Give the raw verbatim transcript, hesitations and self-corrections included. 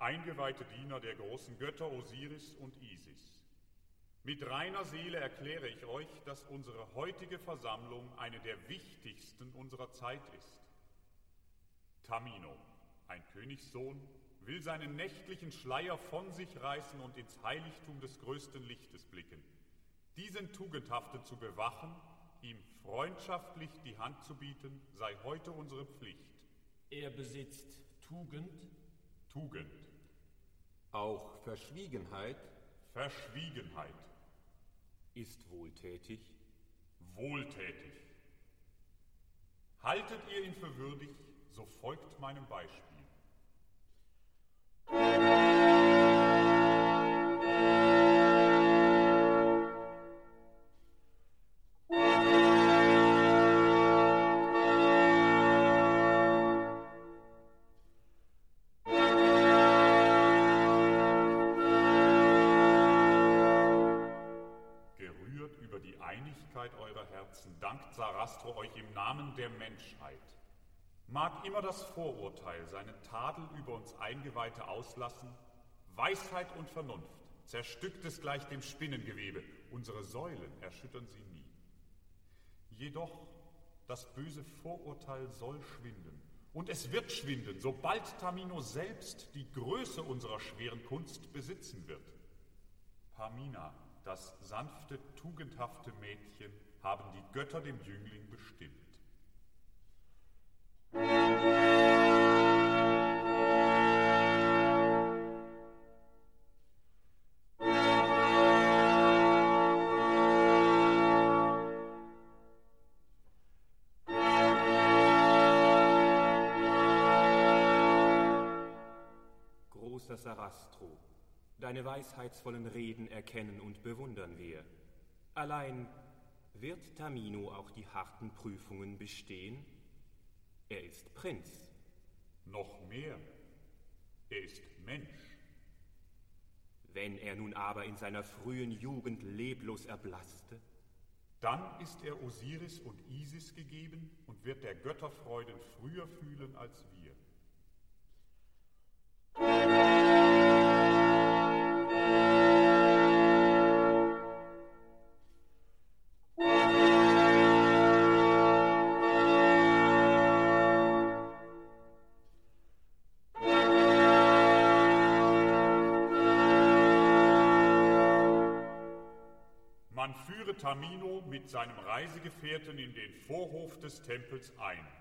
eingeweihte Diener der großen Götter Osiris und Isis. Mit reiner Seele erkläre ich euch, dass unsere heutige Versammlung eine der wichtigsten unserer Zeit ist. Tamino, ein Königssohn, will seinen nächtlichen Schleier von sich reißen und ins Heiligtum des größten Lichtes blicken. Diesen Tugendhaften zu bewachen, ihm freundschaftlich die Hand zu bieten, sei heute unsere Pflicht. Er besitzt Tugend? Tugend. Auch Verschwiegenheit? Verschwiegenheit. Ist wohltätig? Wohltätig. Haltet ihr ihn für würdig, so folgt meinem Beispiel. Gerührt über die Einigkeit eurer Herzen, dankt Sarastro euch im Namen der Menschheit. Mag immer das Vorurteil seinen Tadel über uns Eingeweihte auslassen, Weisheit und Vernunft zerstückt es gleich dem Spinnengewebe, unsere Säulen erschüttern sie nie. Jedoch, das böse Vorurteil soll schwinden, und es wird schwinden, sobald Tamino selbst die Größe unserer schweren Kunst besitzen wird. Pamina, das sanfte, tugendhafte Mädchen, haben die Götter dem Jüngling bestimmt. Großer Sarastro, deine weisheitsvollen Reden erkennen und bewundern wir. Allein, wird Tamino auch die harten Prüfungen bestehen? Er ist Prinz. Noch mehr, er ist Mensch. Wenn er nun aber in seiner frühen Jugend leblos erblasste? Dann ist er Osiris und Isis gegeben und wird der Götterfreuden früher fühlen als wir. Man führe Tamino mit seinem Reisegefährten in den Vorhof des Tempels ein.